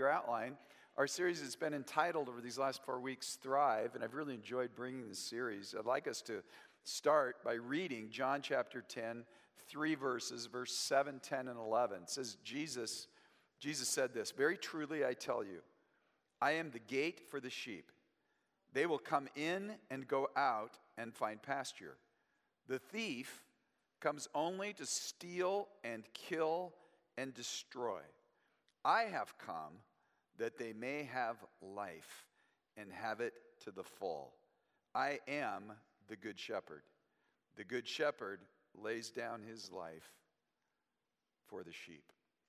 your outline, our series has been entitled over these last 4 weeks, Thrive, and I've really enjoyed bringing this series. I'd like us to start by reading John chapter 10, 3 verses, verse 7, 10, and 11. It says, Jesus said this, "Very truly I tell you, I am the gate for the sheep. They will come in and go out and find pasture. The thief comes only to steal and kill and destroy. I have come that they may have life and have it to the full. I am the good shepherd. The good shepherd lays down his life for the sheep."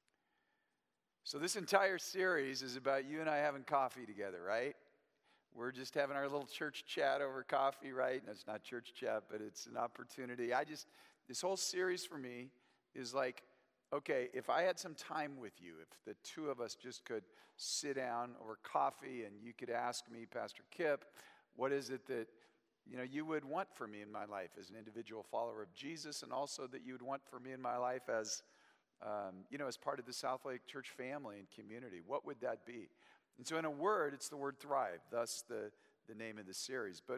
So this entire series is about you and I having coffee together, right? We're just having our little church chat over coffee, right? And it's not church chat, but it's an opportunity. This whole series for me is like, okay, if I had some time with you, if the two of us just could sit down over coffee and you could ask me, Pastor Kip, what is it that you would want for me in my life as an individual follower of Jesus, and also that you would want for me in my life as as part of the Southlake Church family and community? What would that be? And so in a word, it's the word thrive, thus the name of the series. But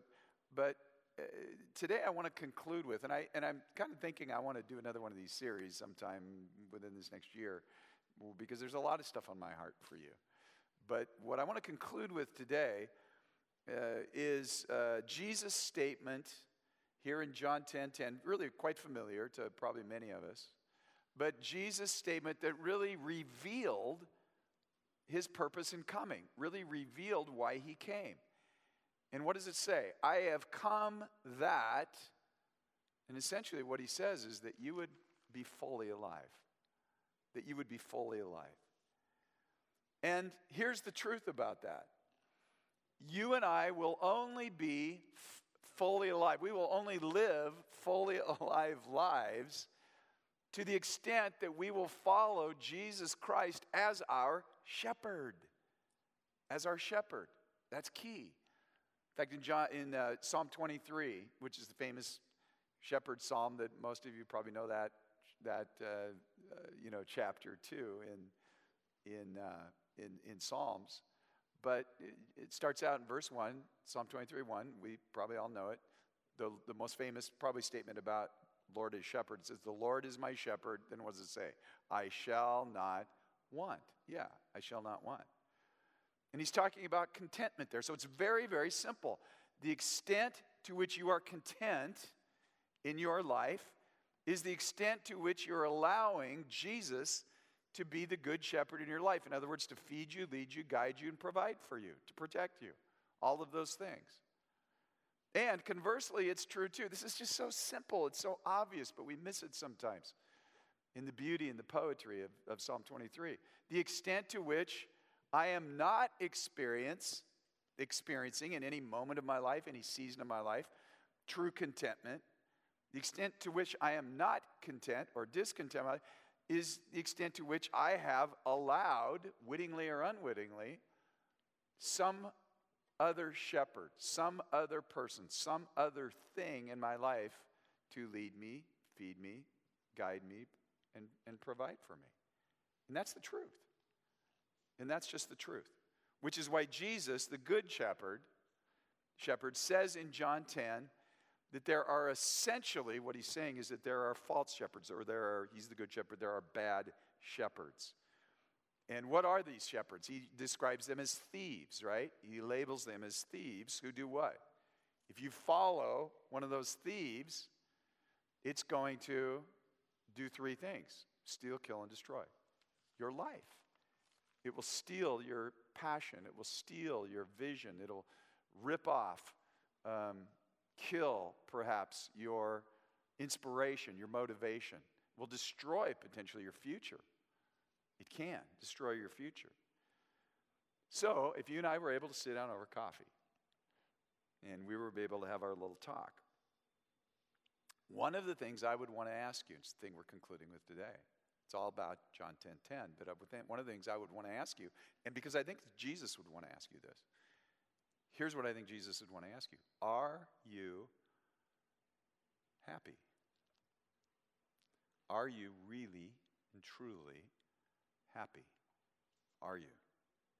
today I want to conclude with, and I'm kind of thinking I want to do another one of these series sometime within this next year, because there's a lot of stuff on my heart for you. But what I want to conclude with today is Jesus' statement here in John 10:10, really quite familiar to probably many of us, but Jesus' statement that really revealed his purpose in coming, really revealed why he came. And what does it say? I have come that, and essentially what he says is that you would be fully alive. That you would be fully alive. And here's the truth about that. You and I will only be fully alive. We will only live fully alive lives to the extent that we will follow Jesus Christ as our shepherd. As our shepherd. That's key. In fact, in Psalm 23, which is the famous shepherd psalm that most of you probably know that chapter 2 in Psalms. But it starts out in verse 1, Psalm 23:1. We probably all know it. The most famous probably statement about Lord as shepherd. It says, "The Lord is my shepherd." Then what does it say? I shall not want. Yeah, I shall not want. And he's talking about contentment there. So it's very, very simple. The extent to which you are content in your life is the extent to which you're allowing Jesus to be the good shepherd in your life. In other words, to feed you, lead you, guide you, and provide for you, to protect you. All of those things. And conversely, it's true too. This is just so simple. It's so obvious, but we miss it sometimes in the beauty and the poetry of Psalm 23. The extent to which I am not experiencing in any moment of my life, any season of my life, true contentment. The extent to which I am not content or discontent in my life is the extent to which I have allowed, wittingly or unwittingly, some other shepherd, some other person, some other thing in my life to lead me, feed me, guide me, and provide for me. And that's the truth. And that's just the truth. Which is why Jesus, the good shepherd says in John 10 that there are essentially, what he's saying is that there are false shepherds, or he's the good shepherd, there are bad shepherds. And what are these shepherds? He describes them as thieves, right? He labels them as thieves who do what? If you follow one of those thieves, it's going to do 3 things: steal, kill, and destroy your life. It will steal your passion. It will steal your vision. It'll rip off, kill perhaps your inspiration, your motivation. It will destroy potentially your future. It can destroy your future. So if you and I were able to sit down over coffee and we were able to have our little talk, one of the things I would want to ask you, it's the thing we're concluding with today, it's all about John 10:10, but one of the things I would want to ask you, and because I think Jesus would want to ask you this, here's what I think Jesus would want to ask you. Are you happy? Are you really and truly happy? Are you?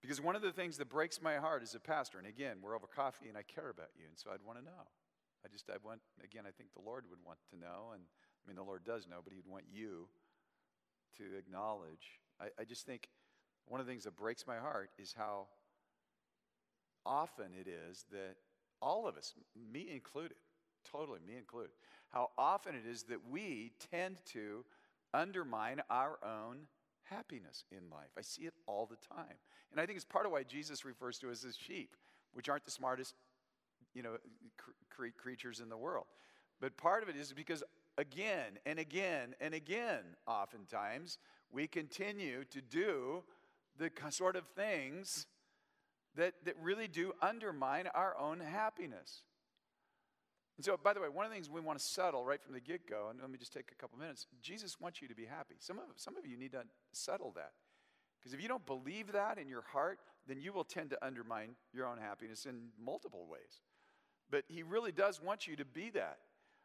Because one of the things that breaks my heart as a pastor, and again, we're over coffee and I care about you, and so I'd want to know. I think the Lord would want to know, and I mean, the Lord does know, but He'd want you to acknowledge. I just think one of the things that breaks my heart is how often it is that all of us, me included, totally me included, how often it is that we tend to undermine our own happiness in life. I see it all the time. And I think it's part of why Jesus refers to us as sheep, which aren't the smartest, creatures in the world. But part of it is because again and again and again, oftentimes, we continue to do the sort of things that really do undermine our own happiness. And so, by the way, one of the things we want to settle right from the get-go, and let me just take a couple minutes, Jesus wants you to be happy. Some of you need to settle that. Because if you don't believe that in your heart, then you will tend to undermine your own happiness in multiple ways. But He really does want you to be that.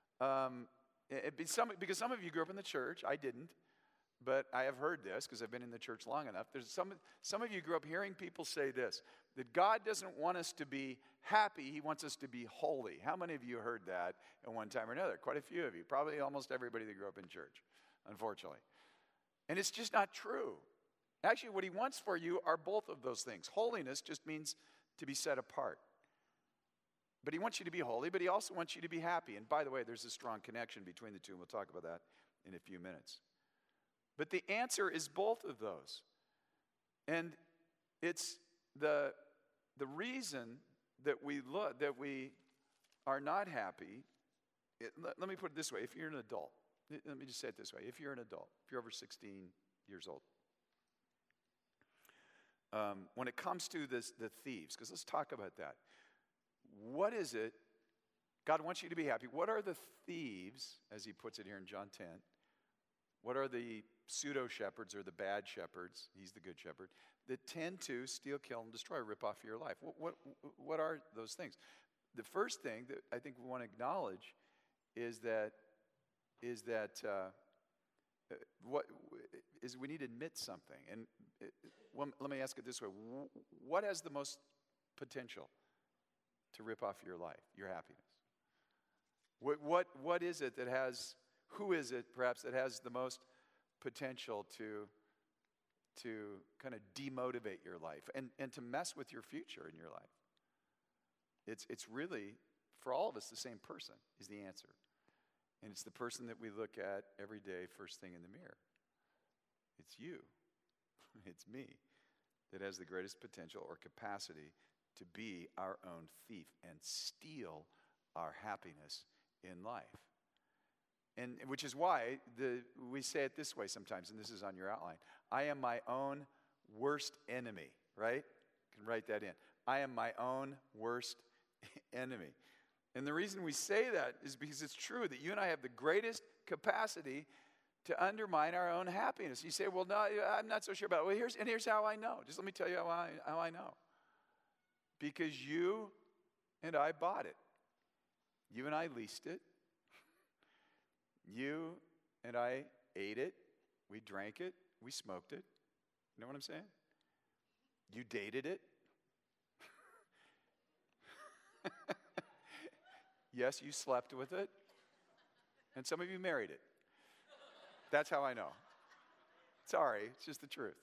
Because some of you grew up in the church. I didn't. But I have heard this because I've been in the church long enough. There's some of you grew up hearing people say this, that God doesn't want us to be happy, He wants us to be holy. How many of you heard that at one time or another? Quite a few of you. Probably almost everybody that grew up in church, unfortunately. And it's just not true. Actually, what He wants for you are both of those things. Holiness just means to be set apart. But He wants you to be holy, but He also wants you to be happy. And by the way, there's a strong connection between the two, and we'll talk about that in a few minutes. But the answer is both of those. And it's the reason that we are not happy. Let me put it this way. If you're an adult, let me just say it this way. If you're an adult, if you're over 16 years old, when it comes to the thieves, because let's talk about that. What is it? God wants you to be happy. What are the thieves, as He puts it here in John 10? What are the pseudo-shepherds or the bad shepherds? He's the good shepherd that tend to steal, kill, and destroy, rip off your life. What are those things? The first thing that I think we want to acknowledge is that we need to admit something. And let me ask it this way: what has the most potential to rip off your life, your happiness? What is it that has? Who is it, perhaps, that has the most potential to kind of demotivate your life and to mess with your future in your life? It's really, for all of us, the same person is the answer. And it's the person that we look at every day, first thing in the mirror. It's you. It's me that has the greatest potential or capacity to be our own thief and steal our happiness in life. And which is why we say it this way sometimes, and this is on your outline. I am my own worst enemy, right? You can write that in. I am my own worst enemy. And the reason we say that is because it's true that you and I have the greatest capacity to undermine our own happiness. You say, well, no, I'm not so sure about it. Well, here's how I know. Just let me tell you how I know. Because you and I bought it. You and I leased it. You and I ate it. We drank it. We smoked it. You know what I'm saying? You dated it. Yes, you slept with it. And some of you married it. That's how I know. Sorry, it's just the truth.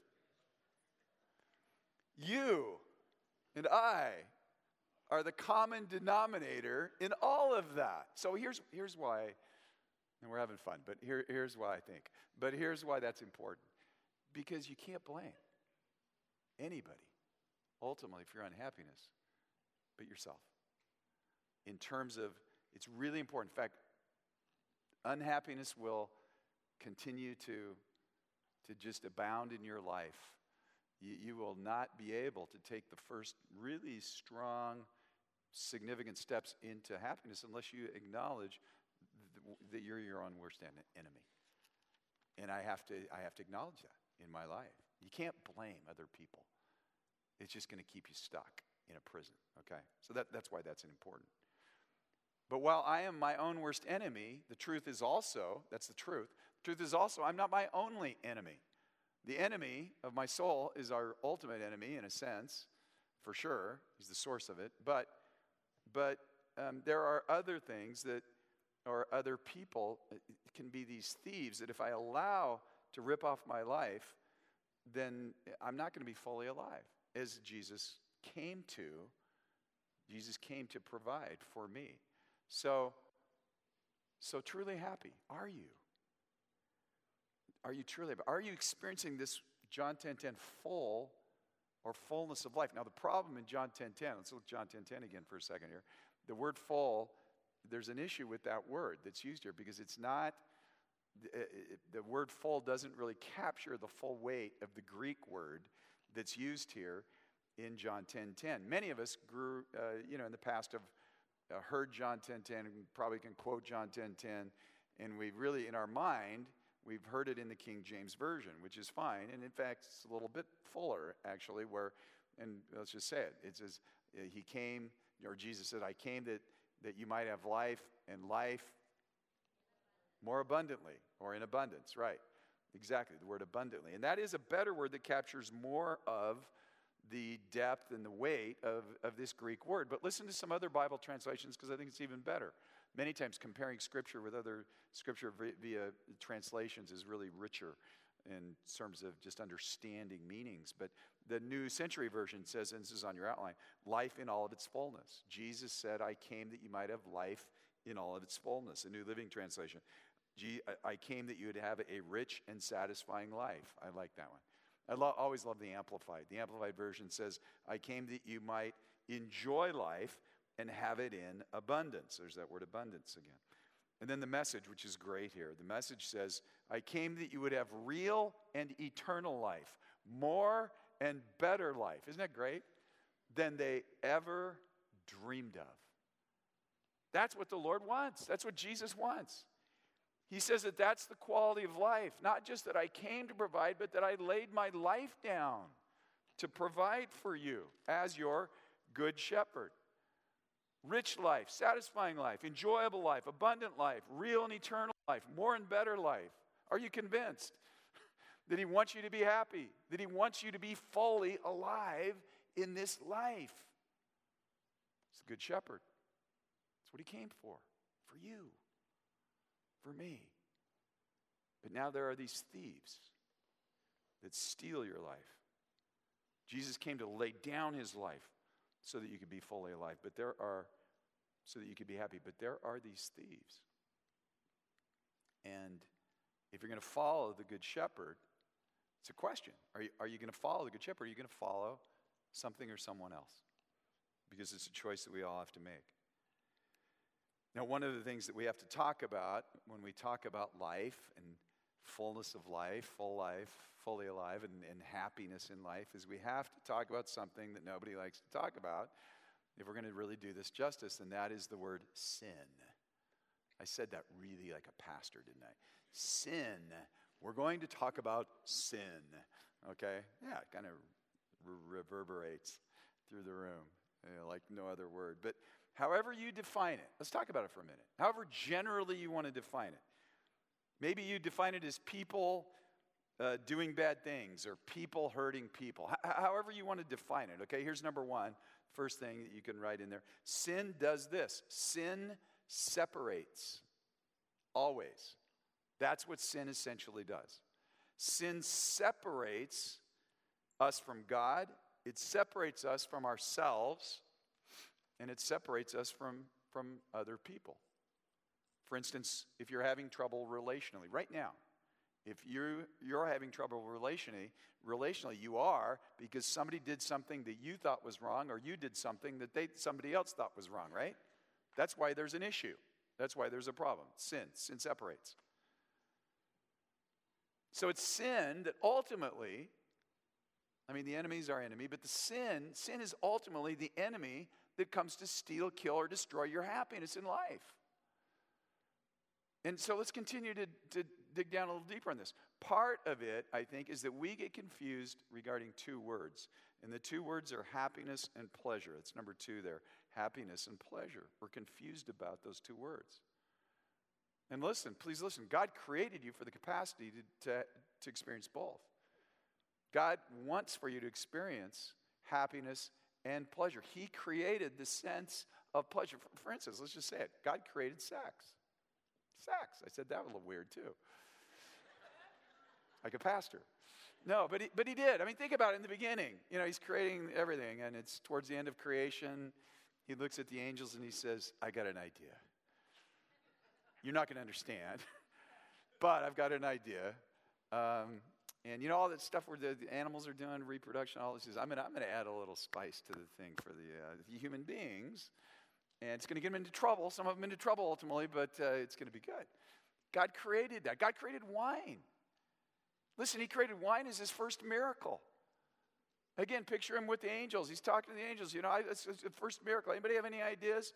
You and I are the common denominator in all of that. So here's why, and we're having fun, but here's why I think. But here's why that's important. Because you can't blame anybody, ultimately, for your unhappiness, but yourself. In terms of, it's really important. In fact, unhappiness will continue to just abound in your life. You will not be able to take the first really strong, significant steps into happiness unless you acknowledge that you're your own worst enemy. And I have to acknowledge that in my life. You can't blame other people. It's just going to keep you stuck in a prison, okay? So that's why that's important. But while I am my own worst enemy, the truth is also, that's the truth, I'm not my only enemy. The enemy of my soul is our ultimate enemy in a sense, for sure. He's the source of it. But there are other things that, or other people, it can be these thieves that if I allow to rip off my life, then I'm not going to be fully alive, as Jesus came to. Jesus came to provide for me. So truly happy, are you? Are you truly happy? Are you experiencing this John 10:10 full or fullness of life? Now the problem in John 10:10, let's look at John 10:10 again for a second here. The word full, there's an issue with that word that's used here because it's not, the word full doesn't really capture the full weight of the Greek word that's used here in John 10:10. Many of us grew, in the past have heard John 10:10 and probably can quote John 10:10, and we really, in our mind, we've heard it in the King James Version, which is fine, and in fact, it's a little bit fuller, actually, and let's just say it. It says, he came, or Jesus said, I came that you might have life, and life more abundantly, or in abundance, right? Exactly, the word abundantly. And that is a better word that captures more of the depth and the weight of this Greek word. But listen to some other Bible translations because I think it's even better. Many times comparing Scripture with other Scripture via translations is really richer in terms of just understanding meanings. But the New Century Version says, and this is on your outline, life in all of its fullness. Jesus said, I came that you might have life in all of its fullness. The New Living Translation, I came that you would have a rich and satisfying life. I like that one. I always love the Amplified. The Amplified Version says, I came that you might enjoy life and have it in abundance. There's that word abundance again. And then the Message, which is great here. The Message says, I came that you would have real and eternal life, more and better life. Isn't that great? Than they ever dreamed of. That's what the Lord wants. That's what Jesus wants. He says that that's the quality of life. Not just that I came to provide, but that I laid my life down to provide for you as your good shepherd. Rich life, satisfying life, enjoyable life, abundant life, real and eternal life, more and better life. Are you convinced that he wants you to be happy, that he wants you to be fully alive in this life? He's the good shepherd. That's what he came for you, for me. But now there are these thieves that steal your life. Jesus came to lay down his life so that you could be fully alive, so that you could be happy. But there are these thieves. And if you're going to follow the Good Shepherd, it's a question. Are you going to follow the Good Shepherd? Or are you going to follow something or someone else? Because it's a choice that we all have to make. Now, one of the things that we have to talk about when we talk about life and fullness of life, fully alive, and happiness in life is we have to talk about something that nobody likes to talk about if we're going to really do this justice, and that is the word sin. I said that really like a pastor, didn't I? Sin. We're going to talk about sin, okay? Yeah, it kind of reverberates through the room, like no other word. But however you define it, let's talk about it for a minute. However generally you want to define it. Maybe you define it as people doing bad things or people hurting people. However you want to define it, okay? Here's number one, first thing that you can write in there. Sin does this. Sin separates. Always. That's what sin essentially does. Sin separates us from God. It separates us from ourselves. And it separates us from other people. For instance, if you're having trouble relationally, right now, if you're having trouble relationally, you are because somebody did something that you thought was wrong, or you did something that somebody else thought was wrong, right? That's why there's an issue. That's why there's a problem. Sin separates. So it's sin that ultimately, the enemy is our enemy, but sin is ultimately the enemy that comes to steal, kill, or destroy your happiness in life. And so let's continue to dig down a little deeper on this. Part of it, I think, is that we get confused regarding two words. And the two words are happiness and pleasure. It's number 2 there, happiness and pleasure. We're confused about those two words. And listen, please listen, God created you for the capacity to experience both. God wants for you to experience happiness and pleasure. He created the sense of pleasure. For instance, let's just say it. God created sex. Sex. I said that was a little weird too. Like a pastor. No, but he did. I mean, think about it in the beginning. You know, he's creating everything, and it's towards the end of creation. He looks at the angels and he says, I got an idea. You're not going to understand, but I've got an idea. And you know all that stuff where the animals are doing reproduction, all this is, I'm going to add a little spice to the thing for the human beings. And it's going to get them into trouble. Some of them into trouble ultimately, but it's going to be good. God created that. God created wine. Listen, he created wine as his first miracle. Again, picture him with the angels. He's talking to the angels. You know, it's the first miracle. Anybody have any ideas?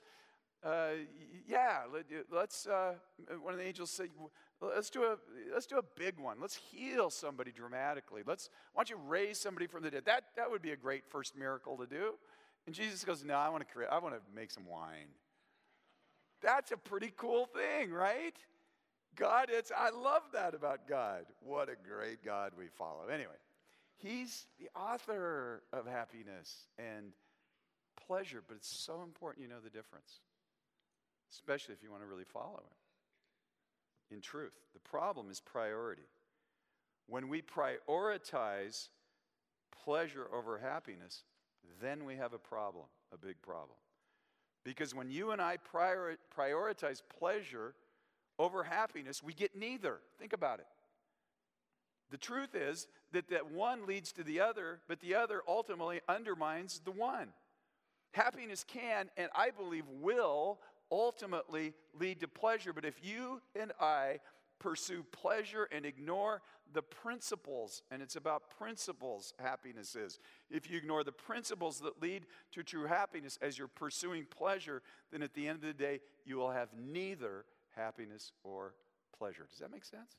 Yeah, let's. One of the angels said, let's do a big one. Let's heal somebody dramatically. Why don't you raise somebody from the dead? That would be a great first miracle to do. And Jesus goes, no, I want to make some wine. That's a pretty cool thing, right? God, I love that about God. What a great God we follow. Anyway, he's the author of happiness and pleasure, but it's so important you know the difference, especially if you want to really follow him in truth. The problem is priority. When we prioritize pleasure over happiness, then we have a problem, a big problem. Because when you and I prioritize pleasure over happiness, we get neither. Think about it. The truth is that one leads to the other, but the other ultimately undermines the one. Happiness can, and I believe will, ultimately lead to pleasure. But if you and I pursue pleasure and ignore the principles, and it's about principles happiness is. If you ignore the principles that lead to true happiness as you're pursuing pleasure, then at the end of the day, you will have neither happiness or pleasure. Does that make sense?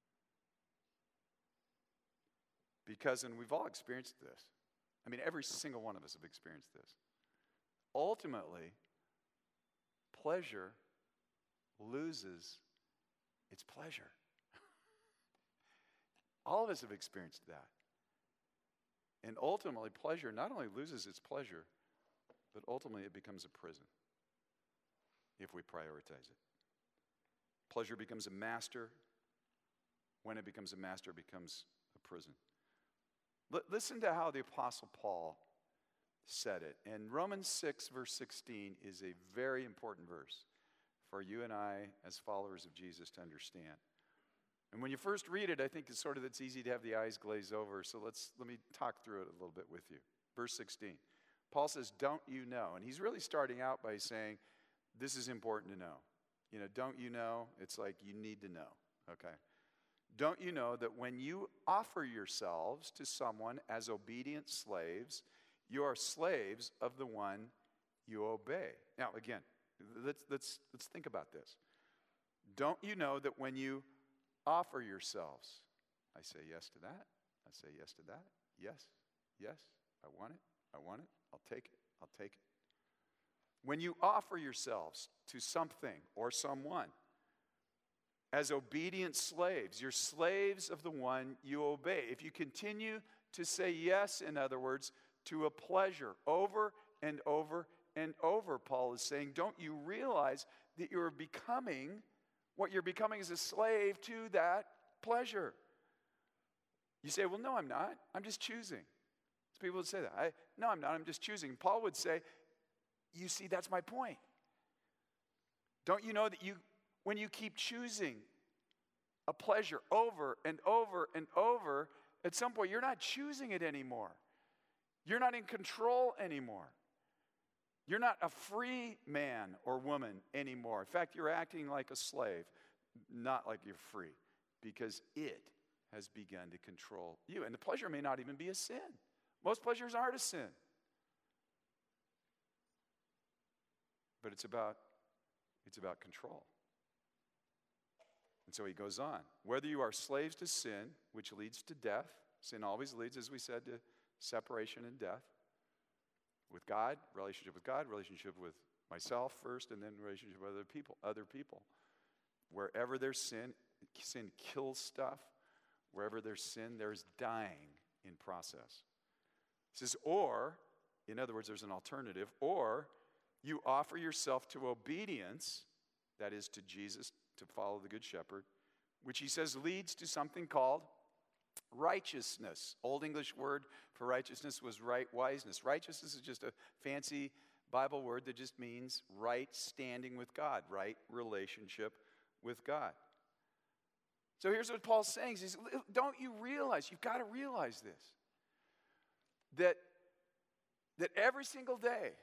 Because, and we've all experienced this. I mean, every single one of us have experienced this. Ultimately, pleasure loses its pleasure. All of us have experienced that. And ultimately, pleasure not only loses its pleasure, but ultimately it becomes a prison if we prioritize it. Pleasure becomes a master. When it becomes a master, it becomes a prison. Listen to how the Apostle Paul said it. And Romans 6, verse 16 is a very important verse for you and I as followers of Jesus to understand. And when you first read it, I think it's easy to have the eyes glaze over. So let me talk through it a little bit with you. Verse 16. Paul says, don't you know? And he's really starting out by saying, this is important to know. You know, don't you know? It's like you need to know, okay? Don't you know that when you offer yourselves to someone as obedient slaves, you are slaves of the one you obey? Now, again, let's think about this. Don't you know that when you offer yourselves, I say yes to that, I say yes to that, yes, I want it, I'll take it. When you offer yourselves to something or someone as obedient slaves, you're slaves of the one you obey. If you continue to say yes, in other words, to a pleasure over and over and over, Paul is saying, don't you realize that what you're becoming is a slave to that pleasure? You say, well, no, I'm not. I'm just choosing. People would say that. No, I'm not. I'm just choosing. Paul would say, you see, that's my point. Don't you know that when you keep choosing a pleasure over and over and over, at some point you're not choosing it anymore. You're not in control anymore. You're not a free man or woman anymore. In fact, you're acting like a slave, not like you're free, because it has begun to control you. And the pleasure may not even be a sin. Most pleasures aren't a sin. But it's about control. And so he goes on. Whether you are slaves to sin, which leads to death, sin always leads, as we said, to separation and death. With God, relationship with myself first, and then relationship with other people. Wherever there's sin kills stuff. Wherever there's sin, there's dying in process. It says, or, in other words, there's an alternative, or you offer yourself to obedience, that is to Jesus, to follow the Good Shepherd, which he says leads to something called righteousness. Old English word for righteousness was right wiseness. Righteousness is just a fancy Bible word that just means right standing with God, right relationship with God. So here's what Paul's saying. He says, don't you realize, you've got to realize this, that every single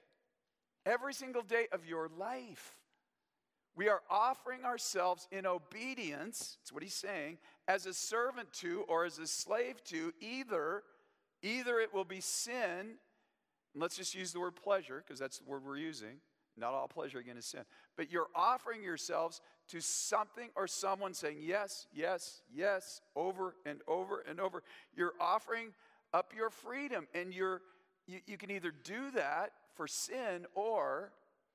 day of your life, we are offering ourselves in obedience, that's what he's saying, as a servant to or as a slave to either it will be sin, and let's just use the word pleasure because that's the word we're using. Not all pleasure again is sin. But you're offering yourselves to something or someone saying yes, yes, yes, over and over and over. You're offering up your freedom, and you can either do that for sin, or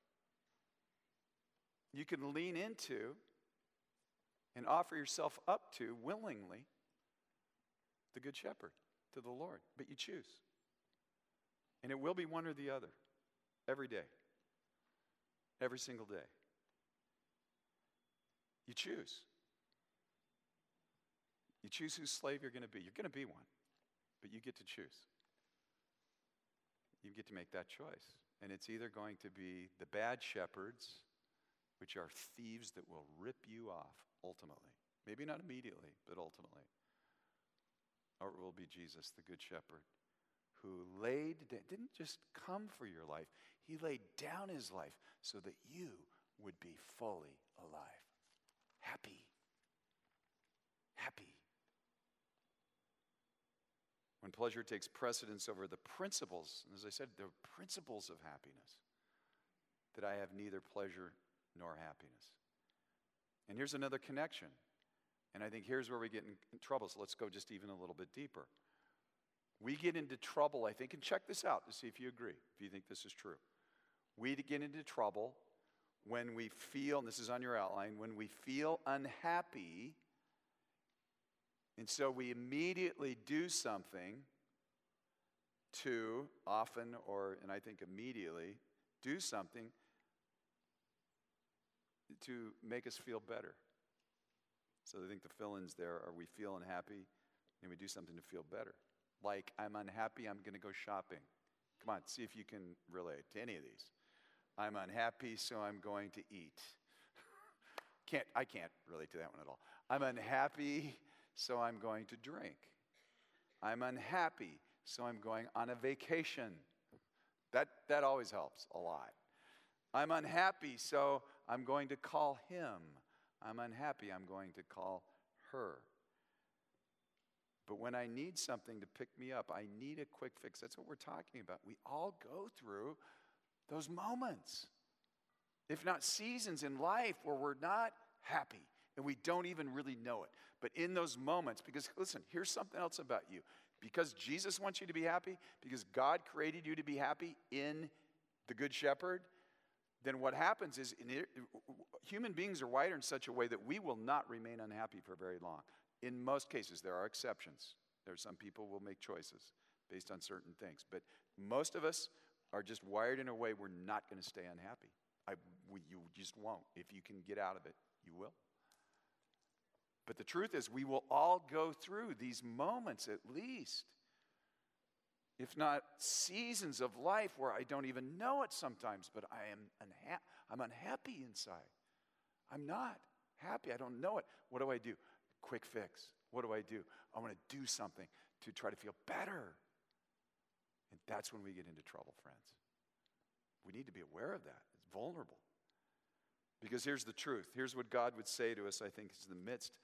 you can lean into and offer yourself up to willingly the Good Shepherd, to the Lord. But you choose. And it will be one or the other every day, every single day. You choose. You choose whose slave you're going to be. You're going to be one, but you get to choose. You get to make that choice. And it's either going to be the bad shepherds, which are thieves that will rip you off ultimately. Maybe not immediately, but ultimately. Or it will be Jesus, the Good Shepherd, who didn't just come for your life. He laid down his life so that you would be fully alive. Happy. Happy. When pleasure takes precedence over the principles, and as I said, the principles of happiness, that I have neither pleasure nor happiness. And here's another connection. And I think here's where we get in trouble. So let's go just even a little bit deeper. We get into trouble, I think, and check this out to see if you agree, if you think this is true. We get into trouble when we feel, and this is on your outline, when we feel unhappy, and so we immediately do something to often, and I think immediately, do something to make us feel better. So I think the fill-ins there are we feel unhappy, and we do something to feel better. Like, I'm unhappy, I'm going to go shopping. Come on, see if you can relate to any of these. I'm unhappy, so I'm going to eat. I can't relate to that one at all. I'm unhappy, so I'm going to drink. I'm unhappy, so I'm going on a vacation. That always helps a lot. I'm unhappy, so I'm going to call him. I'm unhappy, I'm going to call her. But when I need something to pick me up, I need a quick fix. That's what we're talking about. We all go through those moments, if not seasons in life where we're not happy and we don't even really know it. But in those moments, because listen, here's something else about you. Because Jesus wants you to be happy, because God created you to be happy in the Good Shepherd, then what happens is human beings are wired in such a way that we will not remain unhappy for very long. In most cases, there are exceptions. There are some people who will make choices based on certain things. But most of us are just wired in a way we're not going to stay unhappy. You just won't. If you can get out of it, you will. But the truth is, we will all go through these moments at least, if not seasons of life where I don't even know it sometimes, but I'm unhappy inside. I'm not happy. I don't know it. What do I do? Quick fix. What do? I want to do something to try to feel better. And that's when we get into trouble, friends. We need to be aware of that. It's vulnerable. Because here's the truth. Here's what God would say to us, I think, is in the midst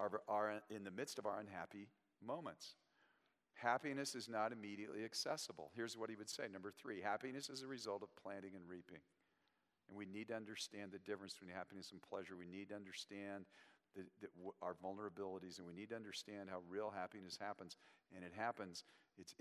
of our unhappy moments. Happiness is not immediately accessible. Here's what he would say. Number 3, happiness is a result of planting and reaping. And we need to understand the difference between happiness and pleasure. We need to understand our vulnerabilities, and we need to understand how real happiness happens. And it happens. It's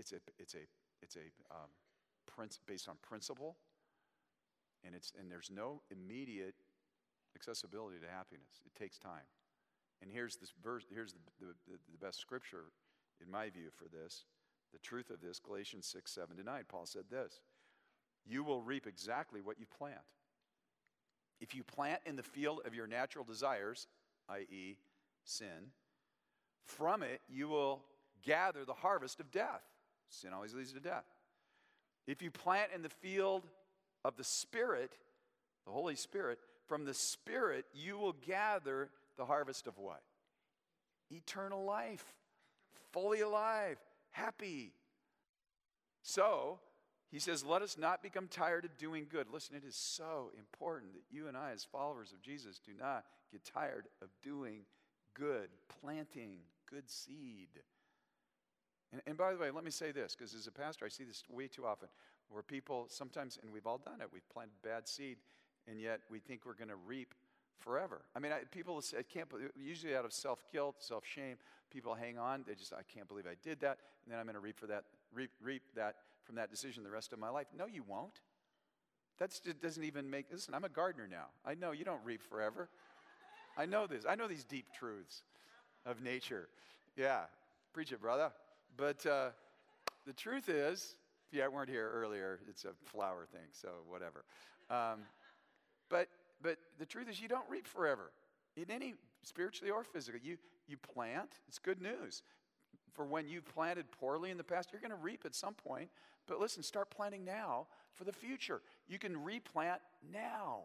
based on principle, and there's no immediate accessibility to happiness. It takes time. And here's this verse. Here's the best scripture, in my view, for this. The truth of this, Galatians 6, 7 to 9, Paul said this, you will reap exactly what you plant. If you plant in the field of your natural desires, i.e., sin, from it you will gather the harvest of death. Sin always leads to death. If you plant in the field of the Spirit, the Holy Spirit, from the Spirit you will gather the harvest of what? Eternal life, fully alive, happy. So, he says, let us not become tired of doing good. Listen, it is so important that you and I, as followers of Jesus, do not get tired of doing good, planting good seed. And by the way, let me say this, because as a pastor, I see this way too often, where people sometimes, and we've all done it, we've planted bad seed, and yet we think we're going to reap forever. I mean, people say, usually out of self-guilt, self-shame, people hang on. They just, I can't believe I did that, and then I'm going to reap that from that decision the rest of my life. No, you won't. That doesn't even make, listen, I'm a gardener now. I know you don't reap forever. I know this. I know these deep truths of nature. Yeah, preach it, brother. But the truth is, if you weren't here earlier, it's a flower thing, so whatever. But the truth is you don't reap forever, in any, spiritually or physically. You plant, it's good news. For when you've planted poorly in the past, you're going to reap at some point. But listen, start planting now for the future. You can replant now.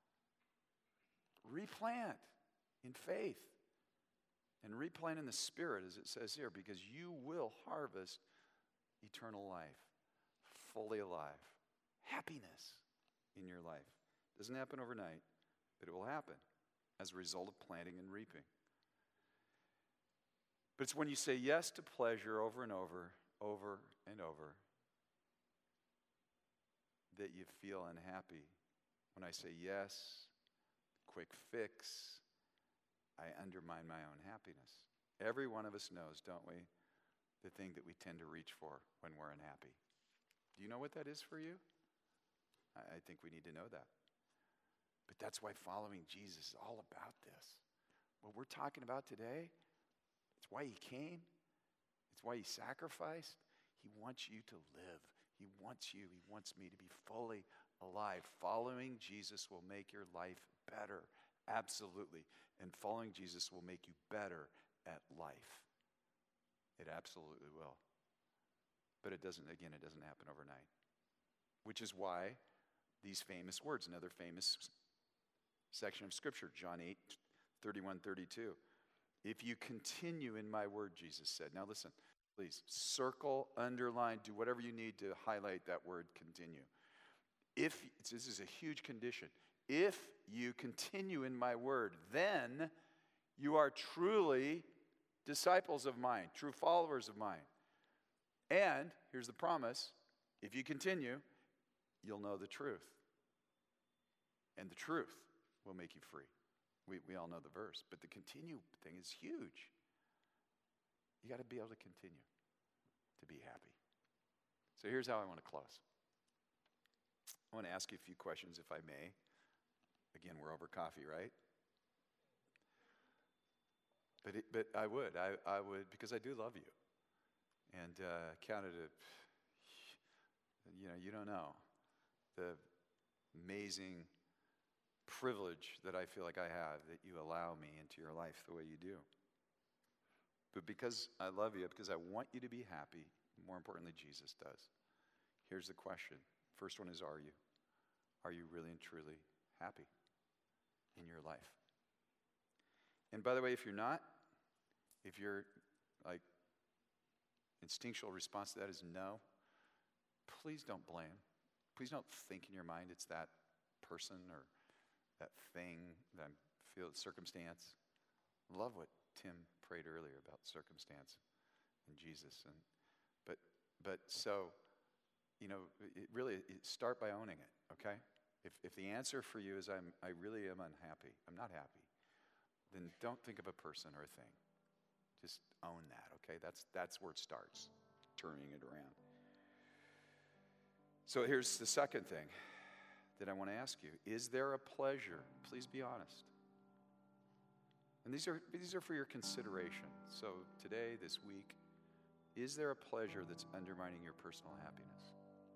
Replant in faith. And replant in the Spirit, as it says here, because you will harvest eternal life, fully alive, happiness in your life. It doesn't happen overnight, but it will happen as a result of planting and reaping. But it's when you say yes to pleasure over and over and over, that you feel unhappy. When I say yes, quick fix, I undermine my own happiness. Every one of us knows, don't we, the thing that we tend to reach for when we're unhappy. Do you know what that is for you? I think we need to know that. But that's why following Jesus is all about this. What we're talking about today, it's why he came. It's why he sacrificed. He wants you to live. He wants me to be fully alive. Following Jesus will make your life better. Absolutely. And following Jesus will make you better at life. It absolutely will. But it doesn't happen overnight. Which is why these famous words, another famous section of Scripture, John 8, 31, 32. If you continue in my word, Jesus said. Now listen, please, circle, underline, do whatever you need to highlight that word, continue. This is a huge condition. If you continue in my word, then you are truly disciples of mine, true followers of mine. And, here's the promise, if you continue, you'll know the truth. And the truth will make you free. We all know the verse, but the continue thing is huge. You got to be able to continue to be happy. So here's how I want to close. I want to ask you a few questions, if I may. Again, we're over coffee, right? But I would, because I do love you. And count it you don't know the amazing privilege that I feel like I have that you allow me into your life the way you do. But because I love you, because I want you to be happy, more importantly, Jesus does. Here's the question. First one is, are you? Are you really and truly happy in your life? And by the way, if you're not, if your instinctual response to that is no, please don't blame. Please don't think in your mind it's that person or that thing that I feel, circumstance. Love what Tim prayed earlier about circumstance and Jesus. But so, start by owning it, okay? If the answer for you is I really am unhappy, I'm not happy, then don't think of a person or a thing. Just own that, okay? That's where it starts, turning it around. So here's the second thing that I want to ask you. Is there a pleasure? Please be honest. And these are for your consideration. So today, this week, Is there a pleasure that's undermining your personal happiness?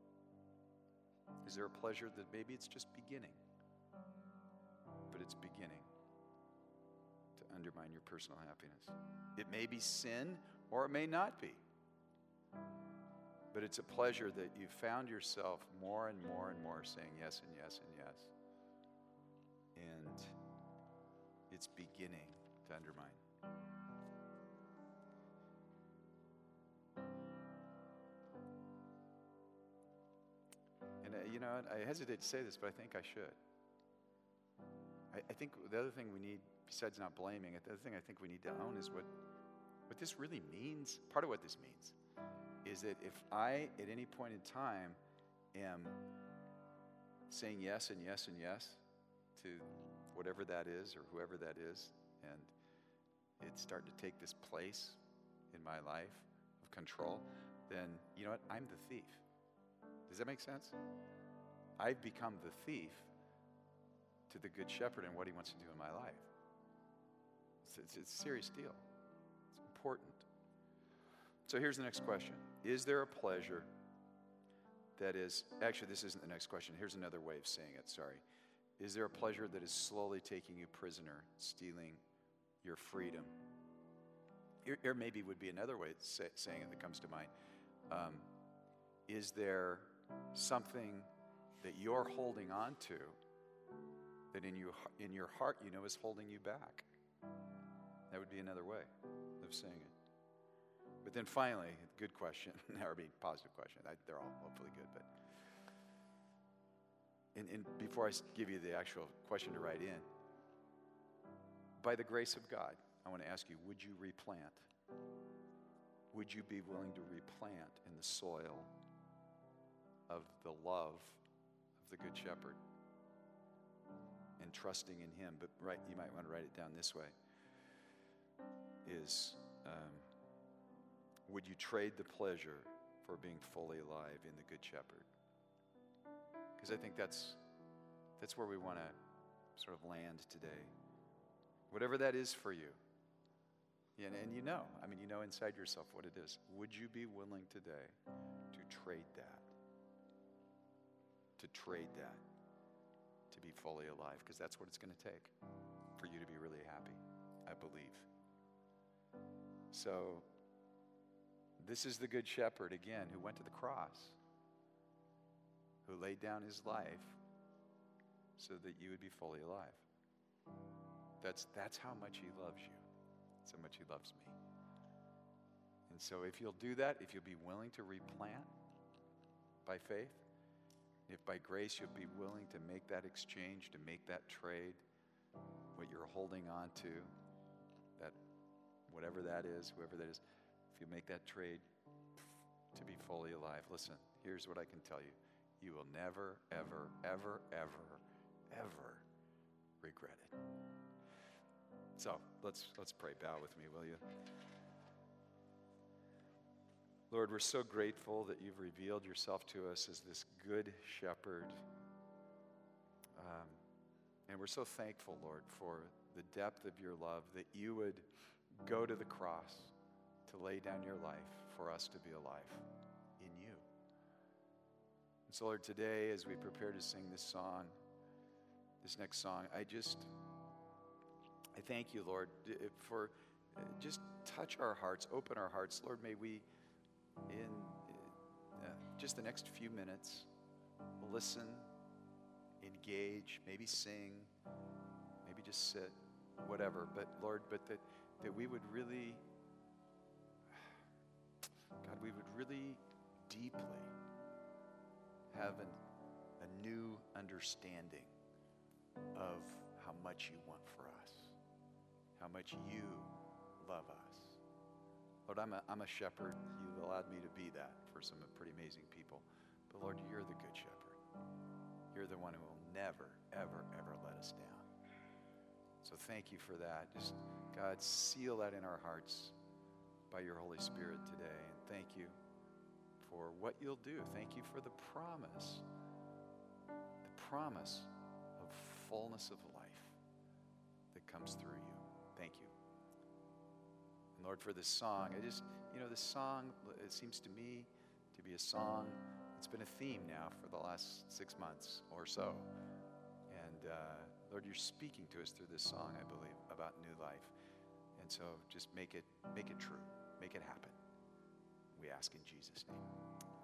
Is there a pleasure that maybe it's just beginning, but it's beginning to undermine your personal happiness? It may be sin or it may not be. But it's a pleasure that you found yourself more and more and more saying yes and yes and yes. And it's beginning to undermine. And I hesitate to say this, but I think I should. I think the other thing we need, besides not blaming it, the other thing I think we need to own is what this really means. Part of what this means is that if I, at any point in time, am saying yes and yes and yes to whatever that is or whoever that is, and it's starting to take this place in my life of control, then you know what? I'm the thief. Does that make sense? I've become the thief to the Good Shepherd and what he wants to do in my life. It's a serious deal. It's important. So here's the next question. Is there a pleasure that is, actually this isn't the next question, here's another way of saying it, sorry. Is there a pleasure that is slowly taking you prisoner, stealing your freedom? Here maybe would be another way of saying it that comes to mind. Is there something that you're holding on to that in your heart you know is holding you back? That would be another way of saying it. But then finally, good question, or positive question. They're all hopefully good. But and before I give you the actual question to write in, by the grace of God, I want to ask you, would you replant? Would you be willing to replant in the soil of the love of the Good Shepherd and trusting in him? But you might want to write it down this way, is would you trade the pleasure for being fully alive in the Good Shepherd? Because I think that's where we want to sort of land today. Whatever that is for you. And you know inside yourself what it is. Would you be willing today to trade that? To trade that to be fully alive? Because that's what it's going to take for you to be really happy, I believe. So, this is the Good Shepherd, again, who went to the cross, who laid down his life so that you would be fully alive. That's how much he loves you. That's how much he loves me. And so if you'll do that, if you'll be willing to replant by faith, if by grace you'll be willing to make that exchange, to make that trade, what you're holding on to, that whatever that is, whoever that is, if you make that trade to be fully alive, listen, here's what I can tell you. You will never, ever, ever, ever, ever regret it. So let's pray. Bow with me, will you? Lord, we're so grateful that you've revealed yourself to us as this Good Shepherd. And we're so thankful, Lord, for the depth of your love, that you would go to the cross to lay down your life for us to be alive in you. And so, Lord, today as we prepare to sing this song, this next song, I thank you, Lord, for just touch our hearts, open our hearts. Lord, may we, in just the next few minutes, listen, engage, maybe sing, maybe just sit, whatever. But Lord, that we would really, God, we would really deeply have a new understanding of how much you want for us, how much you love us. Lord, I'm a shepherd. You've allowed me to be that for some pretty amazing people. But Lord, you're the Good Shepherd. You're the one who will never, ever, ever let us down. So thank you for that. Just, God, seal that in our hearts by your Holy Spirit today. And thank you for what you'll do. Thank you for the promise of fullness of life that comes through you. Thank you. And Lord, for this song, this song, it seems to me to be a song. It's been a theme now for the last 6 months or so. And Lord, you're speaking to us through this song, I believe, about new life. And so just make it true. Make it happen. We ask in Jesus' name.